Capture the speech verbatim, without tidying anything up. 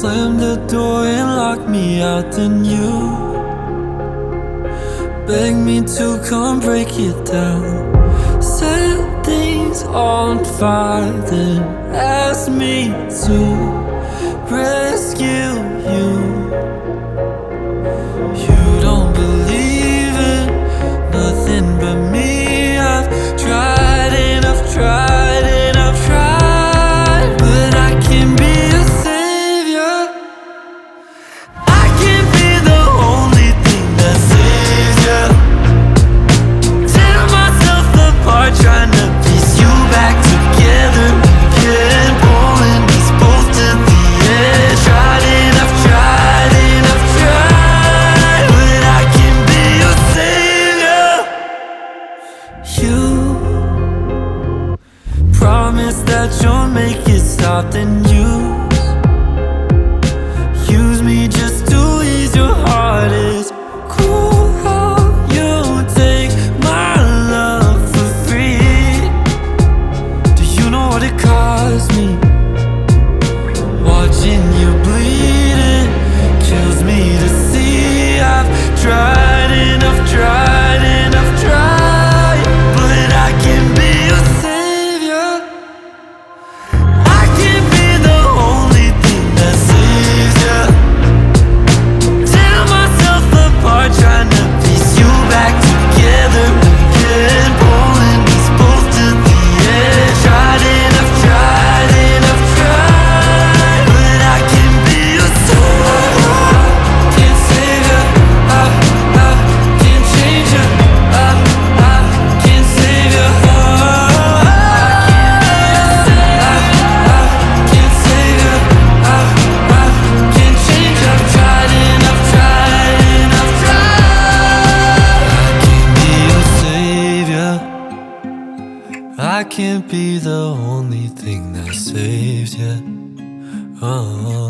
slam the door and lock me out, then you beg me to come break it down. Set things on fire, then ask me to rescue you. You don't believe in nothing but me. I've tried and I've tried and I've tried, but I can be a savior. I can be the only thing that saves you. Tear myself apart, trying to piece you back together again, pulling us both to the edge. Tried and I've tried and I've tried, but I can be your savior. You promise that you'll make it stop, then use Use me just to ease your heart. It's cool how you take my love for free. Do you know what it cost me? Watching you bleed, it kills me to see. I've tried and I've tried and I've tried, but I can be your savior. I can be the only thing that saves you. Tear myself apart, trying to piece you back together again, pulling us both to the edge. Tried and I've tried and I've tried, but I can be your savior. Can't save you, I, I can't change you, I, I can't save you. I can't save you, I, I can't change you. I've tried and I've tried and I've tried. I can't be your savior. I can't be the only thing that saves you. Oh.